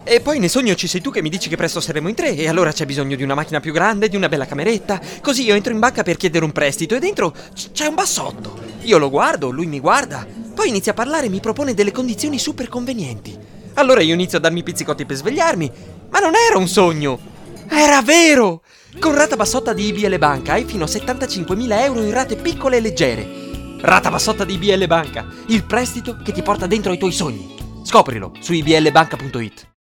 E poi nel sogno ci sei tu che mi dici che presto saremo in 3 e allora c'è bisogno di una macchina più grande, di una bella cameretta. Così io entro in banca per chiedere un prestito e dentro c'è un bassotto. Io lo guardo, lui mi guarda, poi inizia a parlare e mi propone delle condizioni super convenienti. Allora io inizio a darmi pizzicotti per svegliarmi, ma non era un sogno, era vero! Con rata bassotta di IBL Banca hai fino a 75.000 euro in rate piccole e leggere. Rata bassotta di IBL Banca, il prestito che ti porta dentro ai tuoi sogni. Scoprilo su iblbanca.it.